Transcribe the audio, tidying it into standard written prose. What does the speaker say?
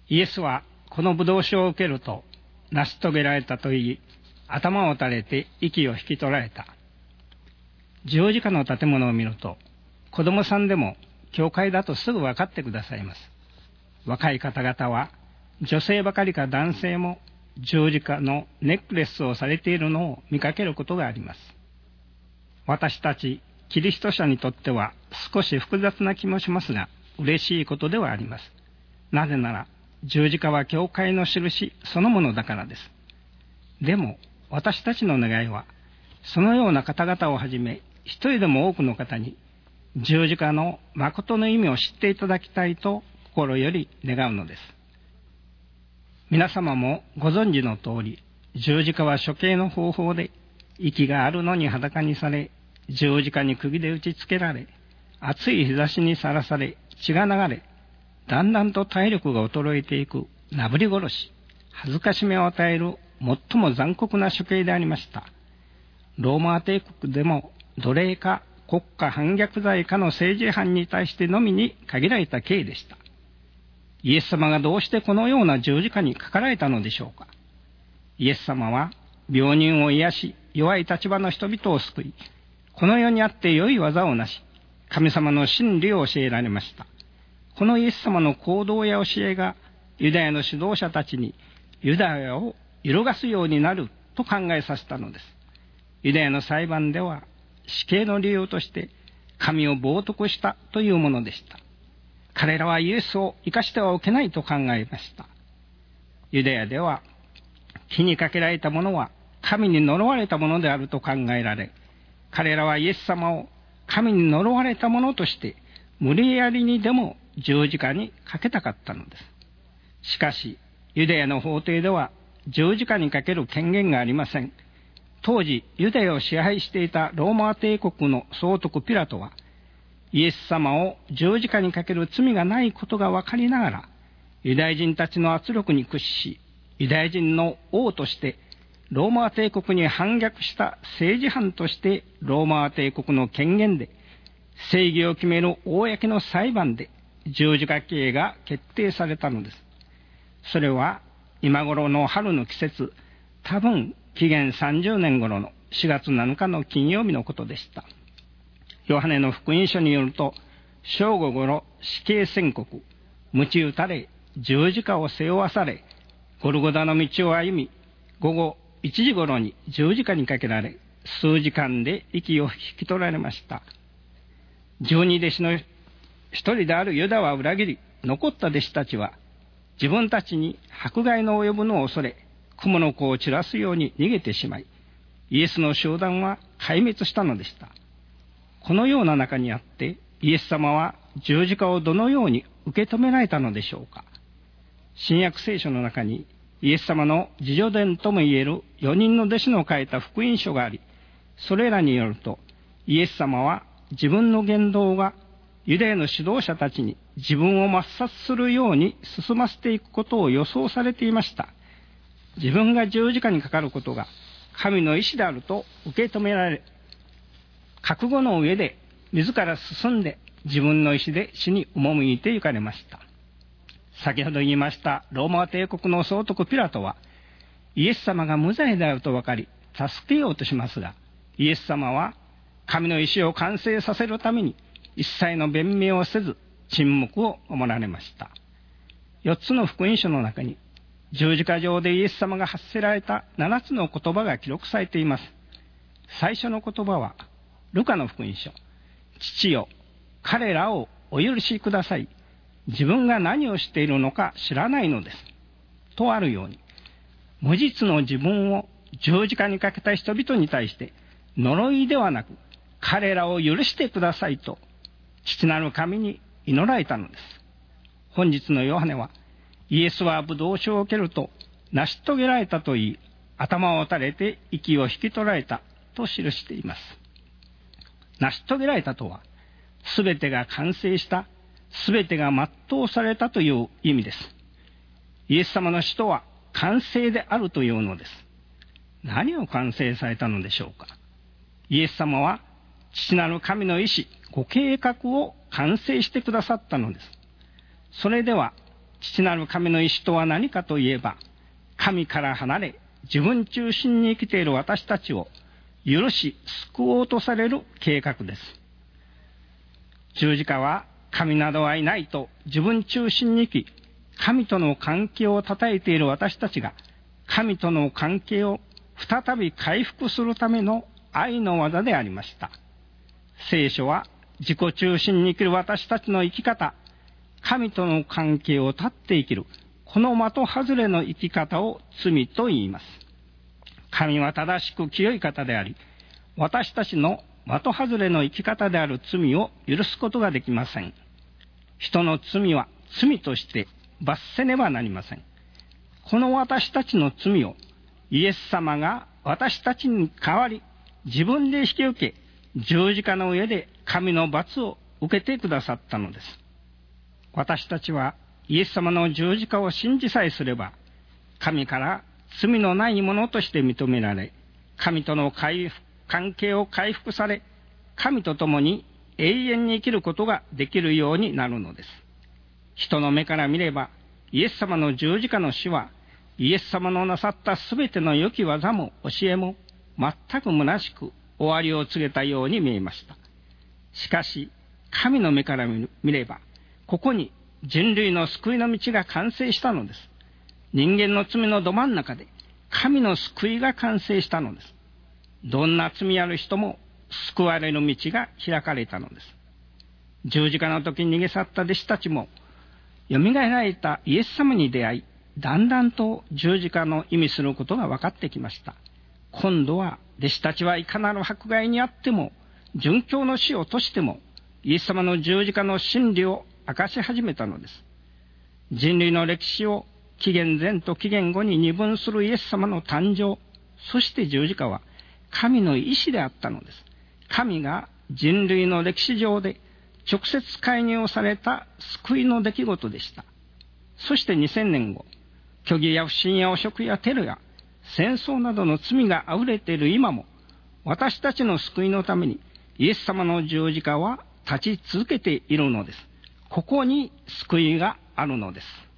イエスはこの葡萄酒を受けると成し遂げられたと言い、頭を垂れて息を引き取られた。十字架の建物を見ると、子供さんでも教会だとすぐ分かってくださいます。若い方々は、女性ばかりか男性も十字架のネックレスをされているのを見かけることがあります。私たちキリスト者にとっては少し複雑な気もしますが、嬉しいことではあります。なぜなら、十字架は教会の印そのものだからです。でも、私たちの願いは、そのような方々をはじめ、一人でも多くの方に、十字架の誠の意味を知っていただきたいと心より願うのです。皆様もご存知の通り、十字架は処刑の方法で、息があるのに裸にされ、十字架に釘で打ちつけられ、暑い日差しにさらされ、血が流れ、だんだんと体力が衰えていくなぶり殺し、恥ずかしめを与える最も残酷な処刑でありました。ローマ帝国でも奴隷か国家反逆罪かの政治犯に対してのみに限られた刑でした。イエス様がどうしてこのような十字架にかかられたのでしょうか。イエス様は病人を癒し、弱い立場の人々を救い、この世にあって良い技をなし、神様の真理を教えられました。このイエス様の行動や教えがユダヤの指導者たちにユダヤを揺るがすようになると考えさせたのです。ユダヤの裁判では死刑の理由として神を冒涜したというものでした。彼らはイエスを生かしてはおけないと考えました。ユダヤでは火にかけられたものは神に呪われたものであると考えられ、彼らはイエス様を神に呪われたものとして無理やりにでも十字架にかけたかったのです。しかし、ユダヤの法廷では十字架にかける権限がありません。当時、ユダヤを支配していたローマ帝国の総督ピラトは、イエス様を十字架にかける罪がないことが分かりながら、ユダヤ人たちの圧力に屈し、ユダヤ人の王として、ローマ帝国に反逆した政治犯として、ローマ帝国の権限で、正義を決める公の裁判で十字架刑が決定されたのです。それは今頃の春の季節、多分紀元30年頃の4月7日の金曜日のことでした。ヨハネの福音書によると、正午頃死刑宣告、鞭打たれ、十字架を背負わされ、ゴルゴダの道を歩み、午後1時頃に十字架にかけられ、数時間で息を引き取られました。十二弟子の一人であるユダは裏切り、残った弟子たちは自分たちに迫害の及ぶのを恐れ、蜘蛛の子を散らすように逃げてしまい、イエスの集団は壊滅したのでした。このような中にあって、イエス様は十字架をどのように受け止められたのでしょうか。新約聖書の中にイエス様の自叙伝ともいえる4人の弟子の書いた福音書があり、それらによると、イエス様は自分の言動がユダヤの指導者たちに自分を抹殺するように進ませていくことを予想されていました。自分が十字架にかかることが神の意志であると受け止められ、覚悟の上で自ら進んで自分の意志で死に赴いて行かれました。先ほど言いましたローマ帝国の総督ピラトは、イエス様が無罪であると分かり助けようとしますが、イエス様は神の意志を完成させるために一切の弁明をせず沈黙を守られました。4つの福音書の中に十字架上でイエス様が発せられた7つの言葉が記録されています。最初の言葉はルカの福音書、父よ、彼らをお許しください。自分が何をしているのか知らないのです。とあるように、無実の自分を十字架にかけた人々に対して呪いではなく、彼らを許してくださいと父なる神に祈られたのです。本日のヨハネは、イエスはブドウ酒を受けると成し遂げられたと言い、頭を垂れて息を引き取られたと記しています。成し遂げられたとは、すべてが完成した、すべてが全うされたという意味です。イエス様の死とは完成であるというのです。何を完成されたのでしょうか。イエス様は父なる神の意志、ご計画を完成してくださったのです。それでは父なる神の意志とは何かといえば、神から離れ自分中心に生きている私たちを許し救おうとされる計画です。十字架は神などはいないと自分中心に生き、神との関係を絶えている私たちが神との関係を再び回復するための愛の技でありました。聖書は自己中心に生きる私たちの生き方、神との関係を絶って生きるこの的外れの生き方を罪と言います。神は正しく清い方であり、私たちの的外れの生き方である罪を許すことができません。人の罪は罪として罰せねばなりません。この私たちの罪をイエス様が私たちに代わり自分で引き受け、十字架の上で神の罰を受けてくださったのです。私たちはイエス様の十字架を信じさえすれば、神から罪のないものとして認められ、神との関係を回復され、神と共に永遠に生きることができるようになるのです。人の目から見れば、イエス様の十字架の死は、イエス様のなさったすべての良き技も教えも全く虚しく終わりを告げたように見えました。しかし、神の目から見れば、ここに人類の救いの道が完成したのです。人間の罪のど真ん中で神の救いが完成したのです。どんな罪ある人も救われる道が開かれたのです。十字架の時に逃げ去った弟子たちも、よみがえられたイエス様に出会い、だんだんと十字架の意味することが分かってきました。今度は弟子たちはいかなる迫害にあっても、殉教の死をとしても、イエス様の十字架の真理を明かし始めたのです。人類の歴史を紀元前と紀元後に二分するイエス様の誕生、そして十字架は神の意志であったのです。神が人類の歴史上で直接介入された救いの出来事でした。そして2000年後、虚偽や不信や汚職やテロや戦争などの罪があふれている今も、私たちの救いのためにイエス様の十字架は立ち続けているのです。ここに救いがあるのです。